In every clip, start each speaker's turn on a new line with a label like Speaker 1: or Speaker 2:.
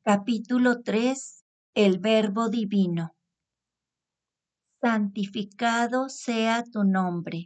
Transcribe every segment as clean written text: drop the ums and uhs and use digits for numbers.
Speaker 1: Capítulo 3. El Verbo Divino. Santificado sea tu nombre.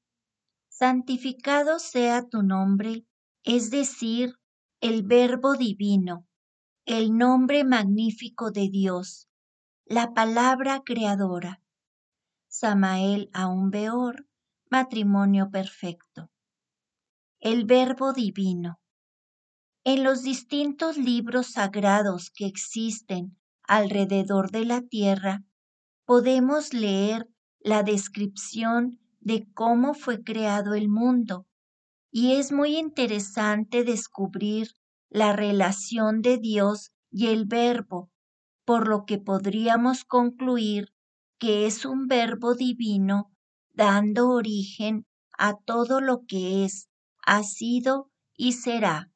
Speaker 1: Santificado sea tu nombre, es decir, el Verbo Divino, el nombre magnífico de Dios, la palabra creadora. Samael Aún Beor, matrimonio perfecto. El Verbo Divino. En los distintos libros sagrados que existen alrededor de la tierra, podemos leer la descripción de cómo fue creado el mundo, y es muy interesante descubrir la relación de Dios y el Verbo, por lo que podríamos concluir que es un Verbo divino dando origen a todo lo que es, ha sido y será.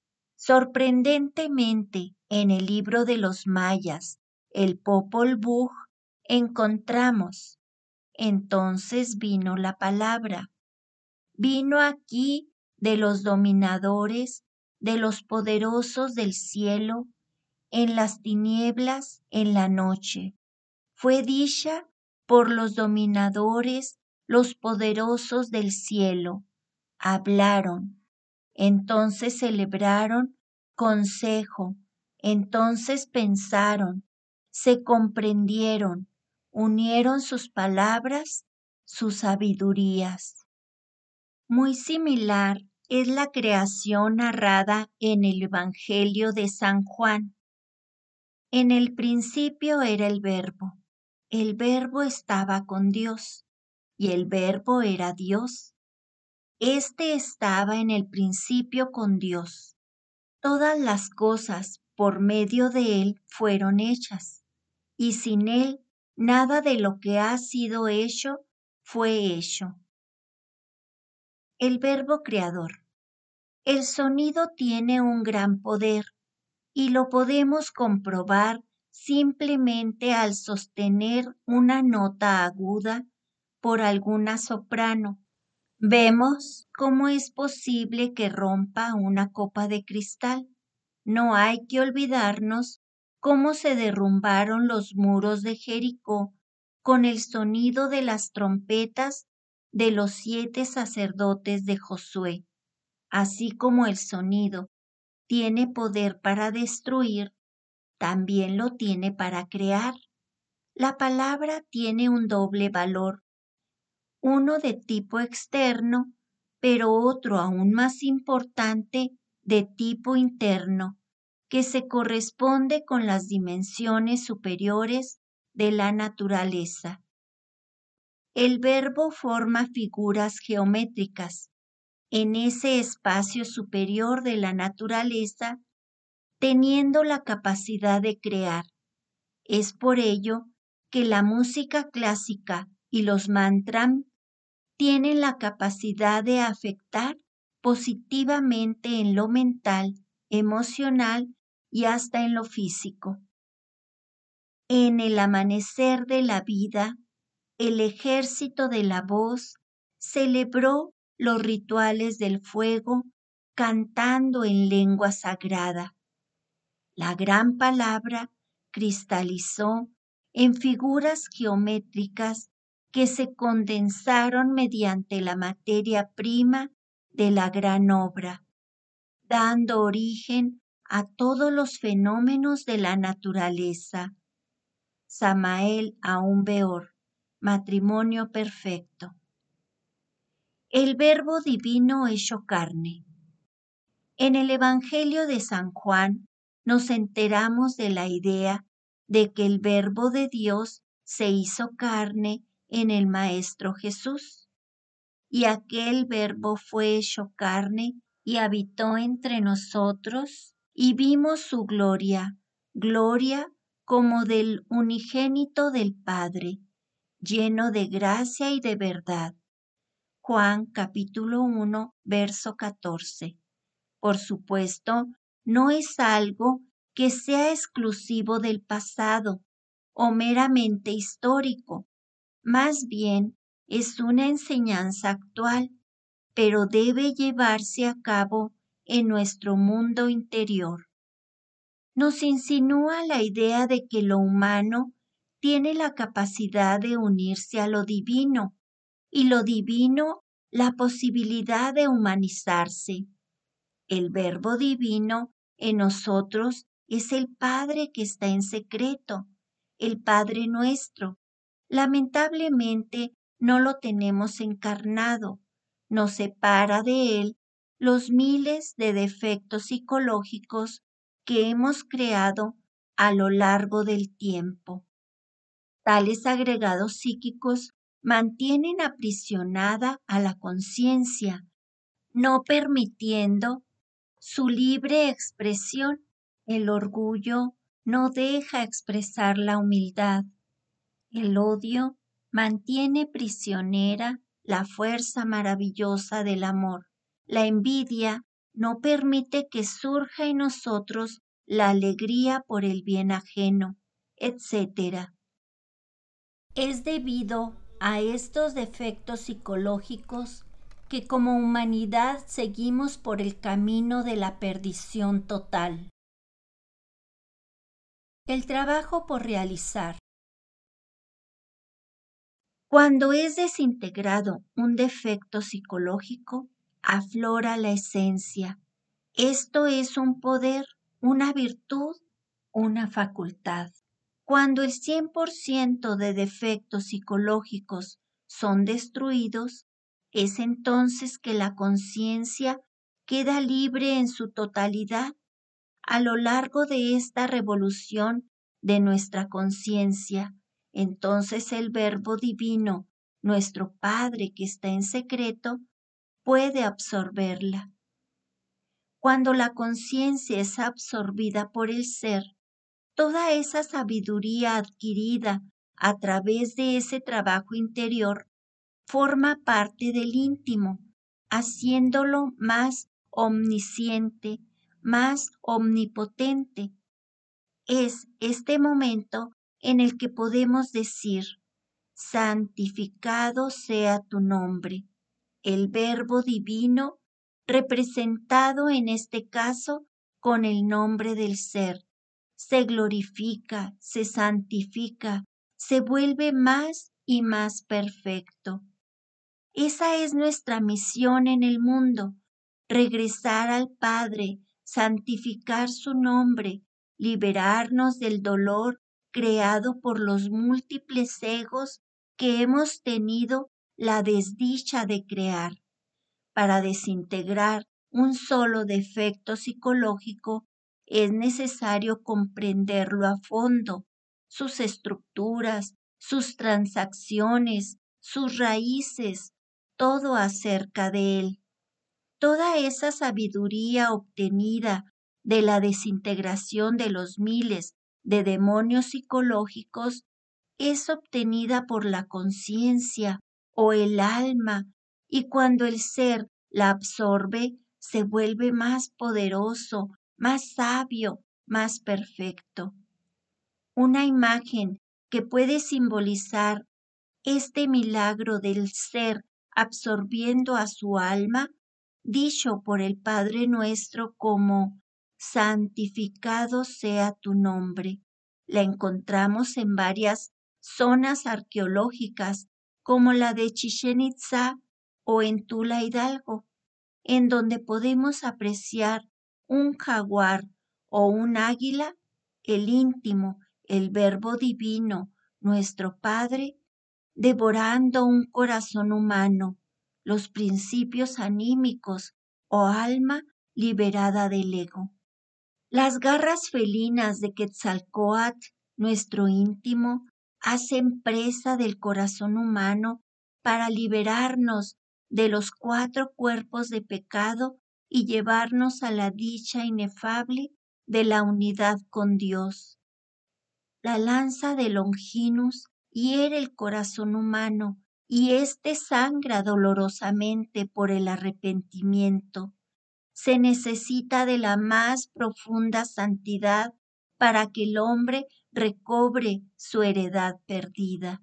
Speaker 1: Sorprendentemente, en el libro de los mayas, el Popol Vuh, encontramos: entonces vino la palabra. Vino aquí de los dominadores, de los poderosos del cielo, en las tinieblas, en la noche. Fue dicha por los dominadores, los poderosos del cielo. Hablaron. Entonces celebraron consejo, entonces pensaron, se comprendieron, unieron sus palabras, sus sabidurías. Muy similar es la creación narrada en el Evangelio de San Juan. En el principio era el Verbo estaba con Dios, y el Verbo era Dios. Este estaba en el principio con Dios. Todas las cosas por medio de Él fueron hechas, y sin Él nada de lo que ha sido hecho fue hecho. El Verbo Creador. El sonido tiene un gran poder, y lo podemos comprobar simplemente al sostener una nota aguda por alguna soprano. Vemos cómo es posible que rompa una copa de cristal. No hay que olvidarnos cómo se derrumbaron los muros de Jericó con el sonido de las trompetas de los 7 sacerdotes de Josué. Así como el sonido tiene poder para destruir, también lo tiene para crear. La palabra tiene un doble valor, uno de tipo externo, pero otro aún más importante de tipo interno, que se corresponde con las dimensiones superiores de la naturaleza. El Verbo forma figuras geométricas en ese espacio superior de la naturaleza, teniendo la capacidad de crear. Es por ello que la música clásica y los mantras tienen la capacidad de afectar positivamente en lo mental, emocional y hasta en lo físico. En el amanecer de la vida, el ejército de la voz celebró los rituales del fuego cantando en lengua sagrada. La gran palabra cristalizó en figuras geométricas que se condensaron mediante la materia prima de la gran obra, dando origen a todos los fenómenos de la naturaleza. Samael Aún Beor, matrimonio perfecto. El Verbo Divino hecho carne. En el Evangelio de San Juan nos enteramos de la idea de que el Verbo de Dios se hizo carne en el Maestro Jesús, y aquel Verbo fue hecho carne y habitó entre nosotros, y vimos su gloria, gloria como del unigénito del Padre, lleno de gracia y de verdad. Juan capítulo 1, verso 14. Por supuesto, no es algo que sea exclusivo del pasado o meramente histórico, más bien es una enseñanza actual, pero debe llevarse a cabo en nuestro mundo interior. nos insinúa la idea de que lo humano tiene la capacidad de unirse a lo divino y lo divino la posibilidad de humanizarse. El Verbo divino en nosotros es el Padre que está en secreto, el Padre nuestro. Lamentablemente no lo tenemos encarnado, nos separa de él los miles de defectos psicológicos que hemos creado a lo largo del tiempo. Tales agregados psíquicos mantienen aprisionada a la conciencia, no permitiendo su libre expresión. El orgullo no deja expresar la humildad. El odio mantiene prisionera la fuerza maravillosa del amor. La envidia no permite que surja en nosotros la alegría por el bien ajeno, etc. Es debido a estos defectos psicológicos que como humanidad seguimos por el camino de la perdición total. El trabajo por realizar. Cuando es desintegrado un defecto psicológico, aflora la esencia. Esto es un poder, una virtud, una facultad. Cuando el 100% de defectos psicológicos son destruidos, es entonces que la conciencia queda libre en su totalidad. A lo largo de esta revolución de nuestra conciencia, entonces el Verbo divino, nuestro Padre que está en secreto, puede absorberla. Cuando la conciencia es absorbida por el ser, toda esa sabiduría adquirida a través de ese trabajo interior forma parte del íntimo, haciéndolo más omnisciente, más omnipotente. Es este momento en el que podemos decir: santificado sea tu nombre. El Verbo divino, representado en este caso con el nombre del ser, se glorifica, se santifica, se vuelve más y más perfecto. Esa es nuestra misión en el mundo: regresar al Padre, santificar su nombre, liberarnos del dolor creado por los múltiples egos que hemos tenido la desdicha de crear. Para desintegrar un solo defecto psicológico es necesario comprenderlo a fondo, sus estructuras, sus transacciones, sus raíces, todo acerca de él. Toda esa sabiduría obtenida de la desintegración de los miles de demonios psicológicos es obtenida por la conciencia o el alma, y cuando el ser la absorbe, se vuelve más poderoso, más sabio, más perfecto. Una imagen que puede simbolizar este milagro del ser absorbiendo a su alma, dicho por el Padre nuestro como santificado sea tu nombre. La encontramos en varias zonas arqueológicas como la de Chichén Itzá o en Tula Hidalgo, en donde podemos apreciar un jaguar o un águila, el íntimo, el Verbo divino, nuestro Padre, devorando un corazón humano, los principios anímicos o alma liberada del ego. Las garras felinas de Quetzalcóatl, nuestro íntimo, hacen presa del corazón humano para liberarnos de los 4 cuerpos de pecado y llevarnos a la dicha inefable de la unidad con Dios. La lanza de Longinus hiere el corazón humano y éste sangra dolorosamente por el arrepentimiento. Se necesita de la más profunda santidad para que el hombre recobre su heredad perdida.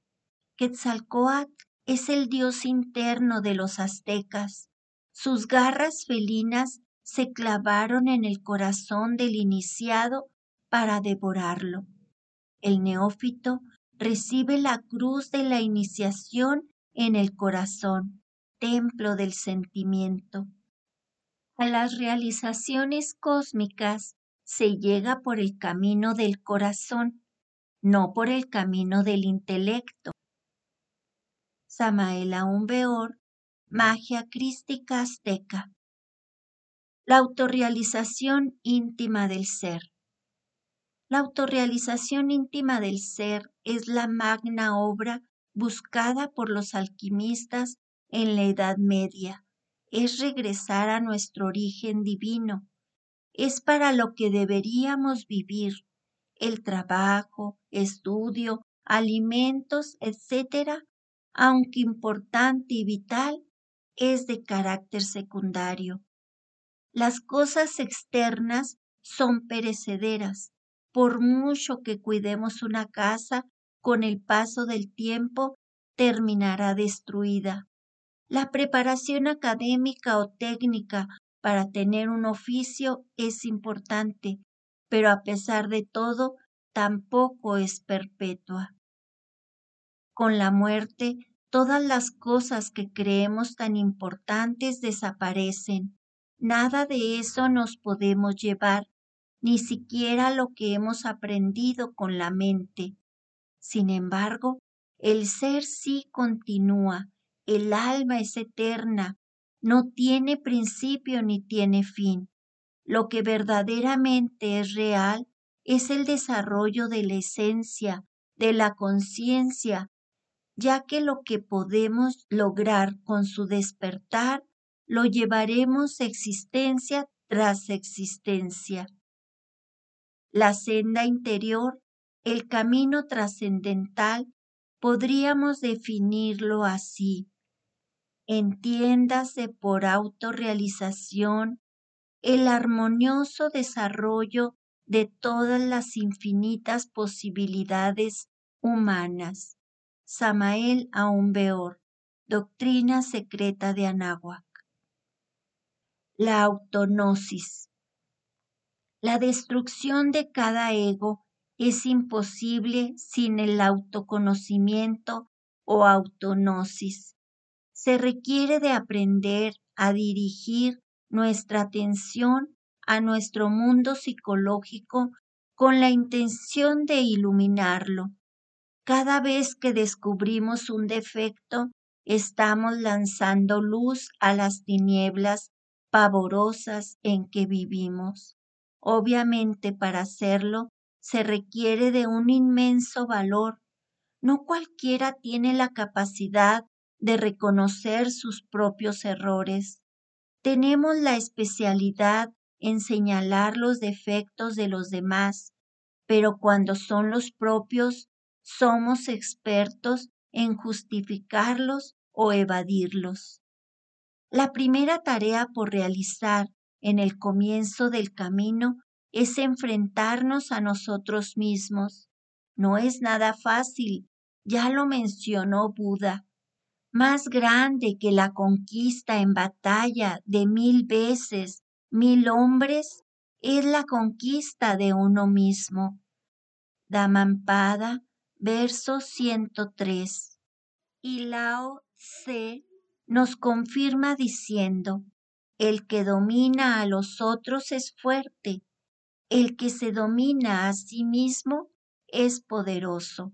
Speaker 1: Quetzalcóatl es el dios interno de los aztecas. Sus garras felinas se clavaron en el corazón del iniciado para devorarlo. El neófito recibe la cruz de la iniciación en el corazón, templo del sentimiento. A las realizaciones cósmicas se llega por el camino del corazón, no por el camino del intelecto. Samael Aún Weor, Magia Crística Azteca. La autorrealización íntima del ser. La autorrealización íntima del ser es la magna obra buscada por los alquimistas en la Edad Media. Es regresar a nuestro origen divino. Es para lo que deberíamos vivir. El trabajo, estudio, alimentos, etc., aunque importante y vital, es de carácter secundario. Las cosas externas son perecederas. Por mucho que cuidemos una casa, con el paso del tiempo terminará destruida. La preparación académica o técnica para tener un oficio es importante, pero a pesar de todo, tampoco es perpetua. Con la muerte, todas las cosas que creemos tan importantes desaparecen. Nada de eso nos podemos llevar, ni siquiera lo que hemos aprendido con la mente. Sin embargo, el ser sí continúa, el alma es eterna, no tiene principio ni tiene fin. Lo que verdaderamente es real es el desarrollo de la esencia, de la conciencia, ya que lo que podemos lograr con su despertar lo llevaremos existencia tras existencia. La senda interior, el camino trascendental, podríamos definirlo así. Entiéndase por autorrealización el armonioso desarrollo de todas las infinitas posibilidades humanas. Samael Aún Weor, Doctrina Secreta de Anáhuac. La autognosis. La destrucción de cada ego es imposible sin el autoconocimiento o autognosis. Se requiere de aprender a dirigir nuestra atención a nuestro mundo psicológico con la intención de iluminarlo. Cada vez que descubrimos un defecto, estamos lanzando luz a las tinieblas pavorosas en que vivimos. Obviamente, para hacerlo, se requiere de un inmenso valor. No cualquiera tiene la capacidad de reconocer sus propios errores. Tenemos la especialidad en señalar los defectos de los demás, pero cuando son los propios, somos expertos en justificarlos o evadirlos. La primera tarea por realizar en el comienzo del camino es enfrentarnos a nosotros mismos. No es nada fácil, ya lo mencionó Buda. Más grande que la conquista en batalla de 1000 veces, 1000 hombres, es la conquista de uno mismo. Dhammapada, verso 103. Y Lao Tse nos confirma diciendo: el que domina a los otros es fuerte, el que se domina a sí mismo es poderoso.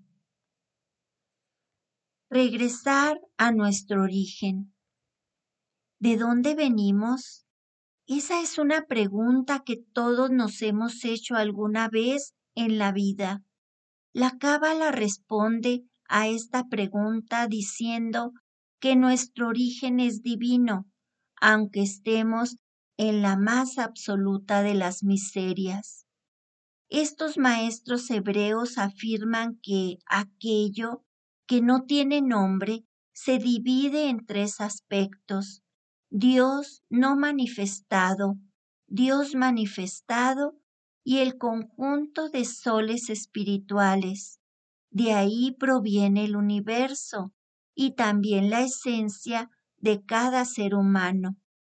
Speaker 1: Regresar a nuestro origen. ¿De dónde venimos? Esa es una pregunta que todos nos hemos hecho alguna vez en la vida. La Cábala responde a esta pregunta diciendo que nuestro origen es divino, aunque estemos en la más absoluta de las miserias. Estos maestros hebreos afirman que aquello que no tiene nombre se divide en 3 aspectos: Dios no manifestado, Dios manifestado y el conjunto de soles espirituales. De ahí proviene el universo y también la esencia de cada ser humano.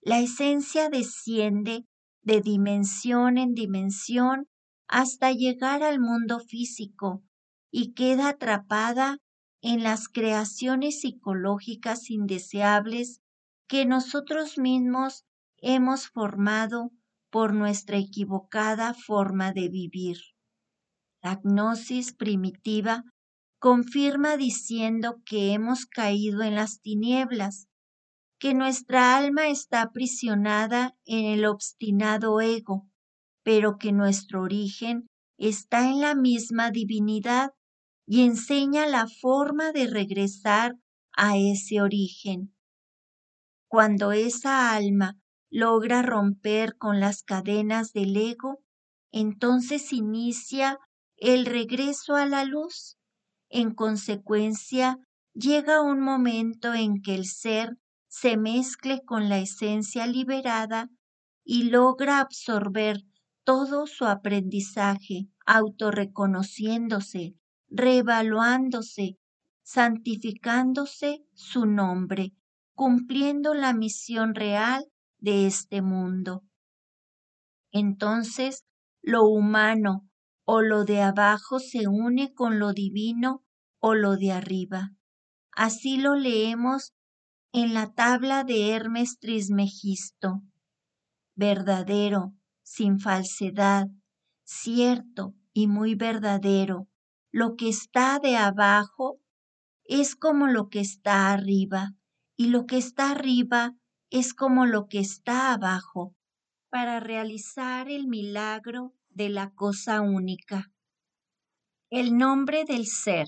Speaker 1: la esencia desciende de dimensión en dimensión hasta llegar al mundo físico y queda atrapada en las creaciones psicológicas indeseables que nosotros mismos hemos formado por nuestra equivocada forma de vivir. La gnosis primitiva confirma diciendo que hemos caído en las tinieblas, que nuestra alma está aprisionada en el obstinado ego, pero que nuestro origen está en la misma divinidad y enseña la forma de regresar a ese origen. Cuando esa alma logra romper con las cadenas del ego, entonces inicia el regreso a la luz. En consecuencia, llega un momento en que el ser se mezcle con la esencia liberada y logra absorber todo su aprendizaje, autorreconociéndose, reevaluándose, santificándose su nombre, cumpliendo la misión real de este mundo. Entonces, lo humano o lo de abajo se une con lo divino o lo de arriba. Así lo leemos en la tabla de Hermes Trismegisto. Verdadero, sin falsedad, cierto y muy verdadero. Lo que está de abajo es como lo que está arriba, y lo que está arriba es como lo que está abajo, para realizar el milagro de la cosa única. El nombre del ser.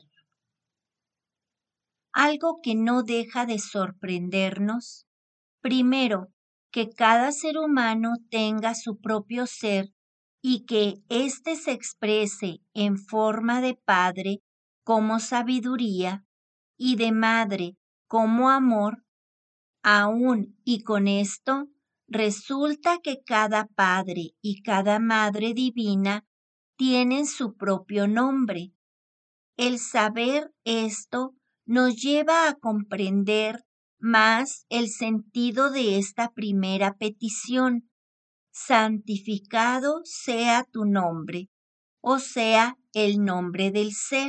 Speaker 1: Algo que no deja de sorprendernos. Primero, que cada ser humano tenga su propio ser y que éste se exprese en forma de padre como sabiduría y de madre como amor. Aún y con esto, resulta que cada padre y cada madre divina tienen su propio nombre. El saber esto nos lleva a comprender más el sentido de esta primera petición. Santificado sea tu nombre, o sea, el nombre del ser.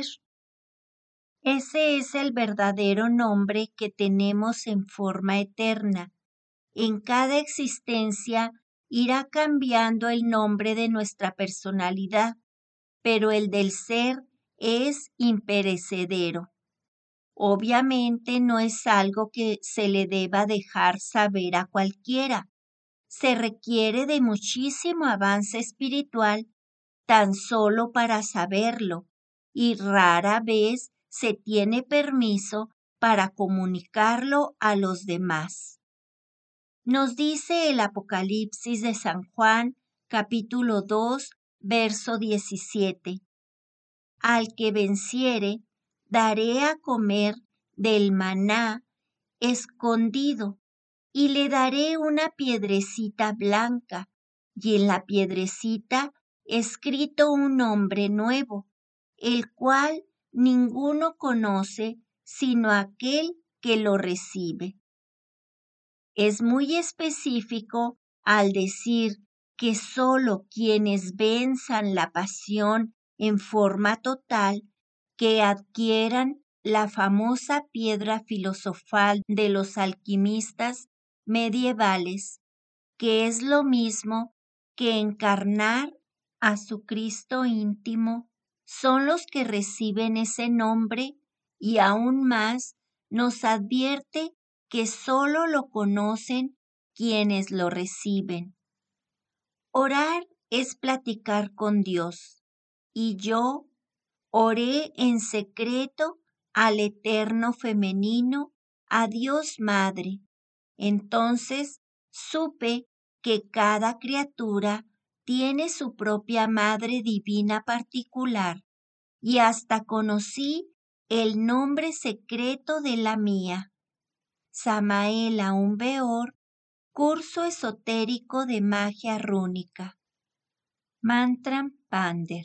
Speaker 1: Ese es el verdadero nombre que tenemos en forma eterna. En cada existencia irá cambiando el nombre de nuestra personalidad, pero el del ser es imperecedero. Obviamente no es algo que se le deba dejar saber a cualquiera. Se requiere de muchísimo avance espiritual tan solo para saberlo, y rara vez se tiene permiso para comunicarlo a los demás. Nos dice el Apocalipsis de San Juan, capítulo 2, verso 17. Al que venciere, daré a comer del maná escondido, y le daré una piedrecita blanca, y en la piedrecita escrito un nombre nuevo, el cual ninguno conoce sino aquel que lo recibe. Es muy específico al decir que solo quienes venzan la pasión en forma total, que adquieran la famosa piedra filosofal de los alquimistas medievales, que es lo mismo que encarnar a su Cristo íntimo, son los que reciben ese nombre, y aún más nos advierte que solo lo conocen quienes lo reciben. Orar es platicar con Dios, y yo oré en secreto al eterno femenino, a Dios Madre. Entonces supe que cada criatura tiene su propia Madre Divina particular, y hasta conocí el nombre secreto de la mía. Samael Aun Beor, curso esotérico de magia rúnica. Mantram Pander.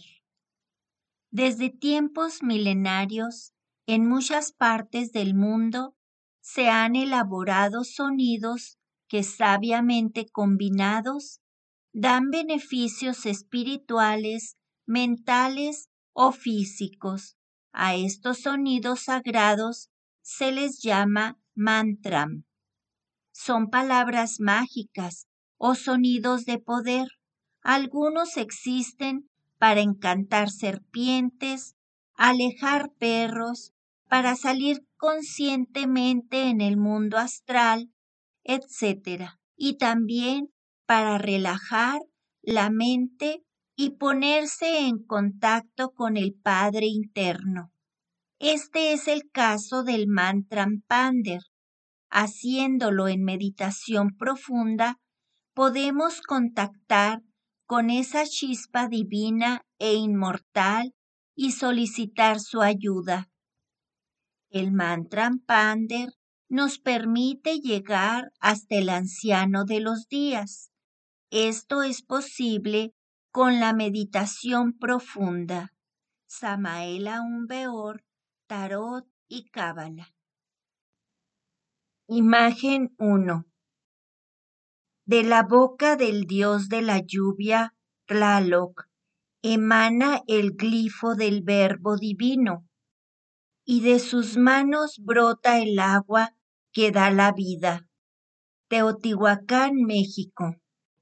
Speaker 1: Desde tiempos milenarios, en muchas partes del mundo, se han elaborado sonidos que sabiamente combinados dan beneficios espirituales, mentales o físicos. A estos sonidos sagrados se les llama mantram. Son palabras mágicas o sonidos de poder. Algunos existen para encantar serpientes, alejar perros, para salir conscientemente en el mundo astral, etc. Y también para relajar la mente y ponerse en contacto con el Padre interno. Este es el caso del mantra Pander. Haciéndolo en meditación profunda, podemos contactar con esa chispa divina e inmortal y solicitar su ayuda. El mantra Pander nos permite llegar hasta el anciano de los días. Esto es posible con la meditación profunda. Samael Aun Weor, Tarot y Cábala. Imagen 1. De la boca del dios de la lluvia, Tlaloc, emana el glifo del verbo divino, y de sus manos brota el agua que da la vida. Teotihuacán, México.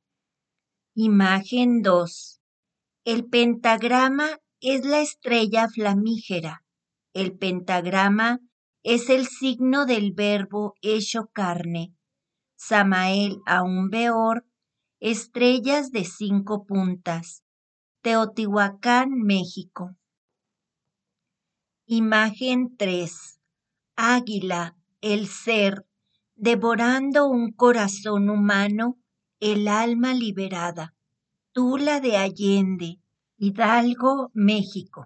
Speaker 1: Imagen 2. El pentagrama es la estrella flamígera. El pentagrama es el signo del verbo hecho carne. Samael Aun Weor, estrellas de 5 puntas. Teotihuacán, México. Imagen 3. Águila, el ser, devorando un corazón humano, el alma liberada. Tula de Allende, Hidalgo, México.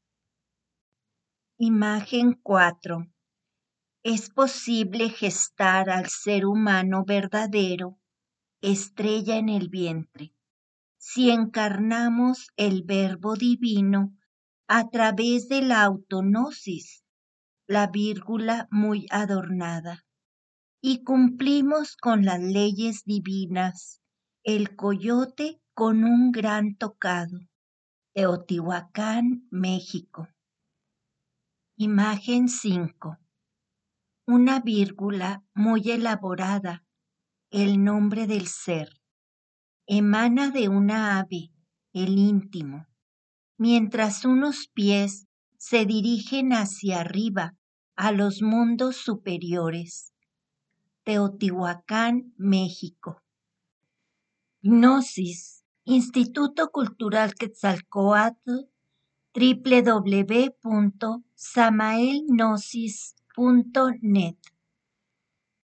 Speaker 1: Imagen 4. Es posible gestar al ser humano verdadero, estrella en el vientre, si encarnamos el verbo divino a través de la autognosis, la vírgula muy adornada, y cumplimos con las leyes divinas, el coyote con un gran tocado. Teotihuacán, México. Imagen 5. Una vírgula muy elaborada, el nombre del ser. Emana de una ave, el íntimo, mientras unos pies se dirigen hacia arriba, a los mundos superiores. Teotihuacán, México. Gnosis, Instituto Cultural Quetzalcóatl, www.samaelgnosis.net.